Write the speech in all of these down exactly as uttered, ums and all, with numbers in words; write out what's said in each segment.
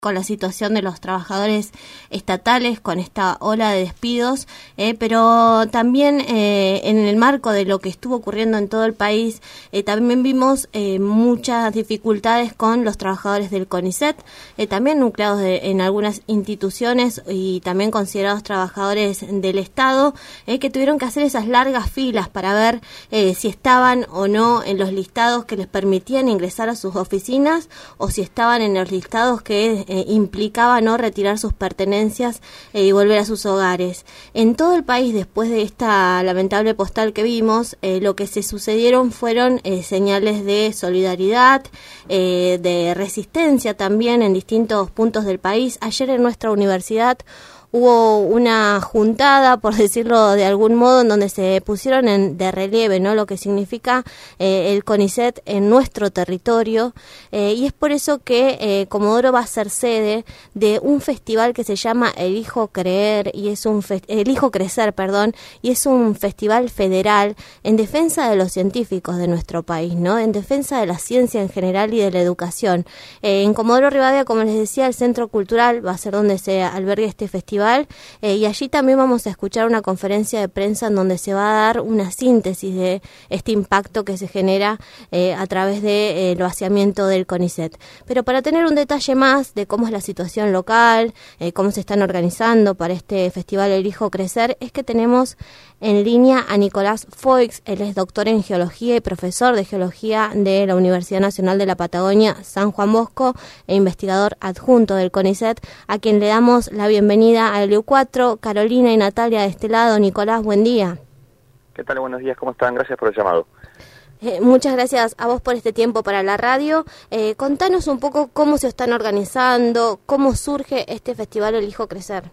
con la situación de los trabajadores estatales, con esta ola de despidos, eh, pero también eh, en el marco de lo que estuvo ocurriendo en todo el país, eh, también vimos eh, muchas dificultades con los trabajadores del CONICET, eh, también nucleados de, en algunas instituciones y también considerados trabajadores del Estado, eh, que tuvieron que hacer esas largas filas para ver eh, si estaban o no en los listados que les permitían ingresar a sus oficinas o si estaban en los listados que Eh, implicaba no retirar sus pertenencias eh, y volver a sus hogares. En todo el país, después de esta lamentable postal que vimos, eh, lo que se sucedieron fueron eh, señales de solidaridad, eh, de resistencia también en distintos puntos del país. Ayer en nuestra universidad hubo una juntada, por decirlo de algún modo, en donde se pusieron en, de relieve, ¿no?, lo que significa eh, el CONICET en nuestro territorio, eh, y es por eso que eh, Comodoro va a ser sede de un festival que se llama Elijo Creer, y es un fe- Elijo Crecer, perdón, y es un festival federal en defensa de los científicos de nuestro país, ¿no?, en defensa de la ciencia en general y de la educación. Eh, en Comodoro Rivadavia, como les decía, el Centro Cultural va a ser donde se albergue este festival. Eh, y allí también vamos a escuchar una conferencia de prensa en donde se va a dar una síntesis de este impacto que se genera eh, a través del de, eh, vaciamiento del CONICET. Pero para tener un detalle más de cómo es la situación local, eh, cómo se están organizando para este festival Elijo Crecer, es que tenemos en línea a Nicolás Foix. Él es doctor en Geología y profesor de Geología de la Universidad Nacional de la Patagonia, San Juan Bosco, e investigador adjunto del CONICET, a quien le damos la bienvenida a Helio cuatro. Carolina y Natalia de este lado. Nicolás, buen día. ¿Qué tal? Buenos días, ¿cómo están? Gracias por el llamado. Eh, muchas gracias a vos por este tiempo para la radio. Eh, contanos un poco cómo se están organizando, cómo surge este festival Elijo Crecer.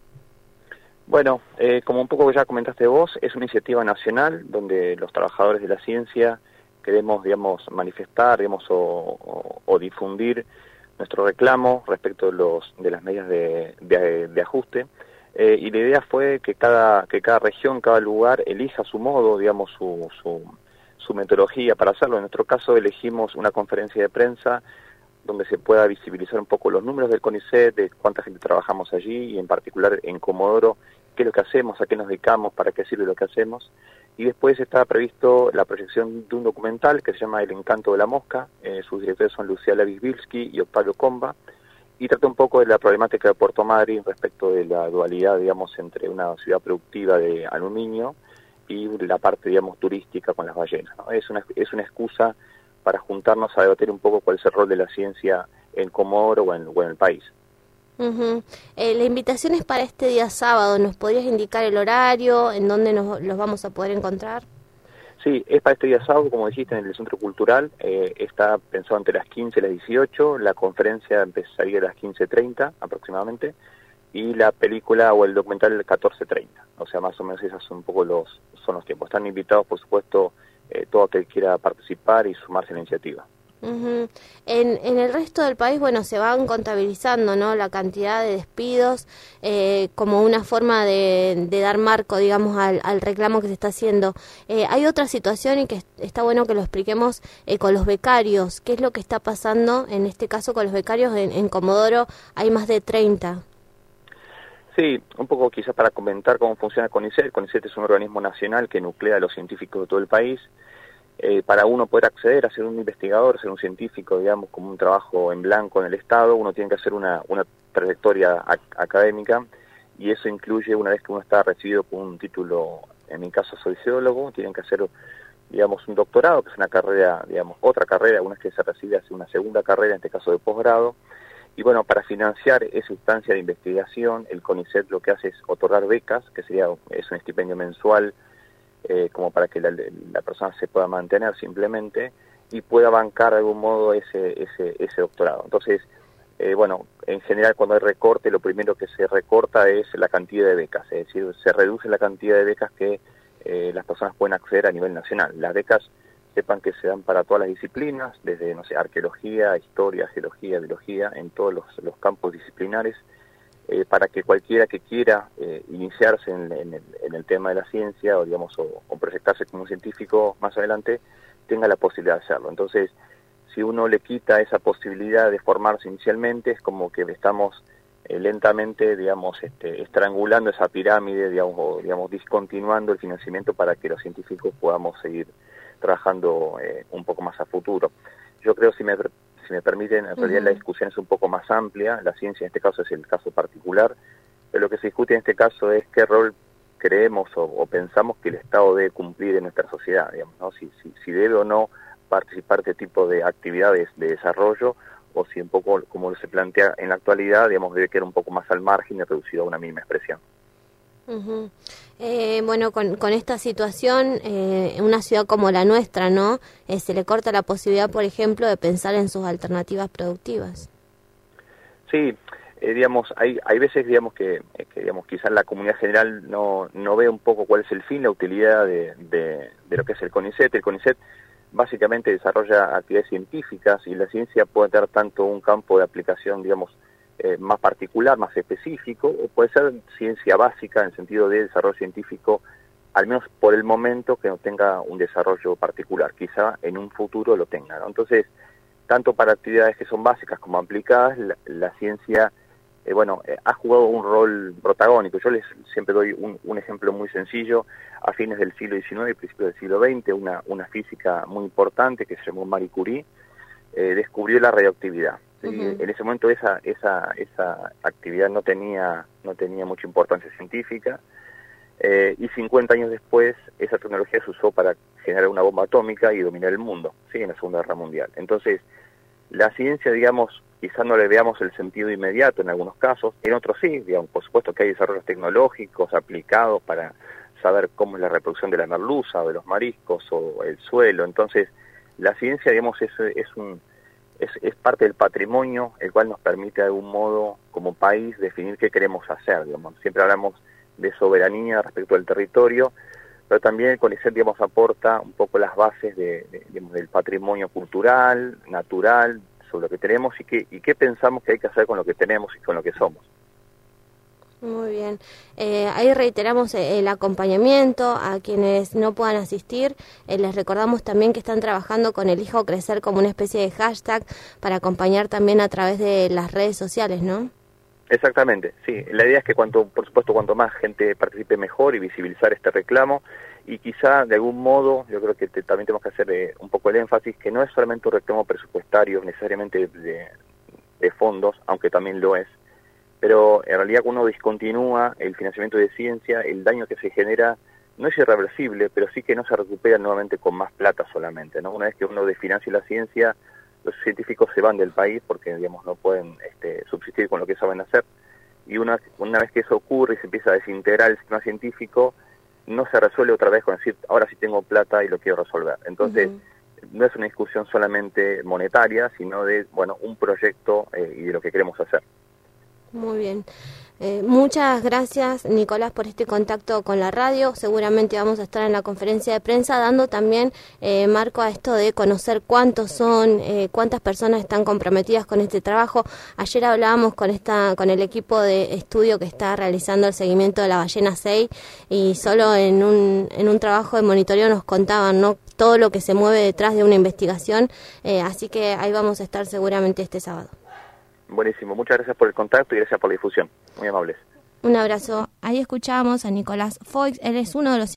Bueno, eh, como un poco ya comentaste vos, es una iniciativa nacional donde los trabajadores de la ciencia queremos, digamos, manifestar, digamos, o, o, o difundir nuestro reclamo respecto de los de las medidas de, de, de ajuste. Eh, y la idea fue que cada que cada región, cada lugar elija su modo, digamos, su, su, su metodología para hacerlo. En nuestro caso elegimos una conferencia de prensa donde se pueda visibilizar un poco los números del CONICET, de cuánta gente trabajamos allí, y en particular en Comodoro, qué es lo que hacemos, a qué nos dedicamos, para qué sirve lo que hacemos. Y después está previsto la proyección de un documental que se llama El Encanto de la Mosca. Eh, sus directores son Luciana Wisbilski y Octavio Comba, y trata un poco de la problemática de Puerto Madryn respecto de la dualidad, digamos, entre una ciudad productiva de aluminio y la parte, digamos, turística con las ballenas, ¿no? Es una, es una excusa para juntarnos a debatir un poco cuál es el rol de la ciencia en Comodoro o en, o en el país. Uh-huh. Eh, la invitación es para este día sábado. ¿Nos podrías indicar el horario, en dónde nos los vamos a poder encontrar? Sí, es para este día sábado, como dijiste, en el Centro Cultural. Eh, está pensado entre las quince y las dieciocho. La conferencia empezaría a las quince treinta aproximadamente. Y la película o el documental catorce treinta. O sea, más o menos esos son un poco los, son los tiempos. Están invitados, por supuesto, eh, todo aquel que quiera participar y sumarse a la iniciativa. Uh-huh. En, en el resto del país, bueno, se van contabilizando, ¿no?, la cantidad de despidos eh, como una forma de, de dar marco, digamos, al, al reclamo que se está haciendo. Eh, hay otra situación y que está bueno que lo expliquemos eh, con los becarios. ¿Qué es lo que está pasando en este caso con los becarios? En, en Comodoro hay más de treinta. Sí, un poco quizás para comentar cómo funciona CONICET. CONICET es un organismo nacional que nuclea a los científicos de todo el país. Eh, para uno poder acceder a ser un investigador, ser un científico, digamos, como un trabajo en blanco en el Estado, uno tiene que hacer una, una trayectoria ac académica, y eso incluye, una vez que uno está recibido con un título, en mi caso soy geólogo, tienen que hacer, digamos, un doctorado, que es una carrera, digamos, otra carrera, una vez que se recibe hace una segunda carrera, en este caso de posgrado. Y bueno, para financiar esa instancia de investigación, el CONICET lo que hace es otorgar becas, que sería es un estipendio mensual, Eh, como para que la, la persona se pueda mantener simplemente y pueda bancar de algún modo ese ese ese doctorado. Entonces, eh, bueno, en general cuando hay recorte, lo primero que se recorta es la cantidad de becas, es decir, se reduce la cantidad de becas que eh, las personas pueden acceder a nivel nacional. Las becas, sepan que se dan para todas las disciplinas, desde, no sé, arqueología, historia, geología, biología, en todos los, los campos disciplinares, Eh, para que cualquiera que quiera eh, iniciarse en, en, el, en el tema de la ciencia o, digamos, o, o proyectarse como un científico más adelante, tenga la posibilidad de hacerlo. Entonces, si uno le quita esa posibilidad de formarse inicialmente, es como que estamos eh, lentamente, digamos, este, estrangulando esa pirámide, digamos, o, digamos, discontinuando el financiamiento para que los científicos podamos seguir trabajando eh, un poco más a futuro. Yo creo, si me, si me permiten, en realidad uh-huh. la discusión es un poco más amplia, la ciencia en este caso es el caso particular, pero lo que se discute en este caso es qué rol creemos o, o pensamos que el Estado debe cumplir en nuestra sociedad, digamos, ¿no? Si, si, si debe o no participar de este tipo de actividades de desarrollo, o si un poco, como se plantea en la actualidad, digamos, debe quedar un poco más al margen y reducido a una mínima expresión. Uh-huh. Eh, bueno, con, con esta situación, eh, en una ciudad como la nuestra, ¿no? Eh, se le corta la posibilidad, por ejemplo, de pensar en sus alternativas productivas. Sí, eh, digamos, hay hay veces, digamos, que, que digamos, quizás la comunidad general no no ve un poco cuál es el fin, la utilidad de, de, de lo que es el CONICET. El CONICET básicamente desarrolla actividades científicas, y la ciencia puede tener tanto un campo de aplicación, digamos, eh, más particular, más específico, o puede ser ciencia básica en el sentido de desarrollo científico, al menos por el momento que no tenga un desarrollo particular, quizá en un futuro lo tenga, ¿no? Entonces, tanto para actividades que son básicas como aplicadas, la, la ciencia, eh, bueno, eh, ha jugado un rol protagónico. Yo les siempre doy un, un ejemplo muy sencillo. A fines del siglo diecinueve y principios del siglo veinte, una, una física muy importante que se llamó Marie Curie, eh, descubrió la radioactividad. ¿Sí? Uh-huh. En ese momento esa esa esa actividad no tenía no tenía mucha importancia científica, eh, y cincuenta años después esa tecnología se usó para generar una bomba atómica y dominar el mundo, ¿sí? En la Segunda Guerra Mundial. Entonces, la ciencia, digamos, quizás no le veamos el sentido inmediato en algunos casos, en otros sí, digamos, por supuesto que hay desarrollos tecnológicos aplicados para saber cómo es la reproducción de la merluza o de los mariscos o el suelo. Entonces, la ciencia, digamos, es, es un Es, es parte del patrimonio, el cual nos permite de algún modo, como país, definir qué queremos hacer, digamos. Siempre hablamos de soberanía respecto al territorio, pero también el CONICET, digamos, aporta un poco las bases de, de, digamos, del patrimonio cultural, natural, sobre lo que tenemos y qué, y qué pensamos que hay que hacer con lo que tenemos y con lo que somos. Muy bien. Eh, ahí reiteramos el acompañamiento a quienes no puedan asistir. Eh, les recordamos también que están trabajando con Elijo Crecer como una especie de hashtag para acompañar también a través de las redes sociales, ¿no? Exactamente, sí. La idea es que, cuanto, por supuesto, cuanto más gente participe mejor y visibilizar este reclamo, y quizá de algún modo, yo creo que te, también tenemos que hacer eh, un poco el énfasis que no es solamente un reclamo presupuestario necesariamente de, de fondos, aunque también lo es, pero en realidad cuando uno discontinúa el financiamiento de ciencia, el daño que se genera no es irreversible, pero sí que no se recupera nuevamente con más plata solamente, ¿no? Una vez que uno desfinancia la ciencia, los científicos se van del país porque, digamos, no pueden este, subsistir con lo que saben hacer, y una, una vez que eso ocurre y se empieza a desintegrar el sistema científico, no se resuelve otra vez con decir, ahora sí tengo plata y lo quiero resolver. Entonces, uh-huh. no es una discusión solamente monetaria, sino de, bueno, un proyecto eh, y de lo que queremos hacer. Muy bien. Eh, muchas gracias, Nicolás, por este contacto con la radio. Seguramente vamos a estar en la conferencia de prensa dando también eh, marco a esto de conocer cuántos son, eh, cuántas personas están comprometidas con este trabajo. Ayer hablábamos con esta, con el equipo de estudio que está realizando el seguimiento de la ballena seis, y solo en un, en un trabajo de monitoreo nos contaban, ¿no?, todo lo que se mueve detrás de una investigación. Eh, así que ahí vamos a estar seguramente este sábado. Buenísimo, muchas gracias por el contacto y gracias por la difusión. Muy amables. Un abrazo. Ahí escuchábamos a Nicolás Foix, él es uno de los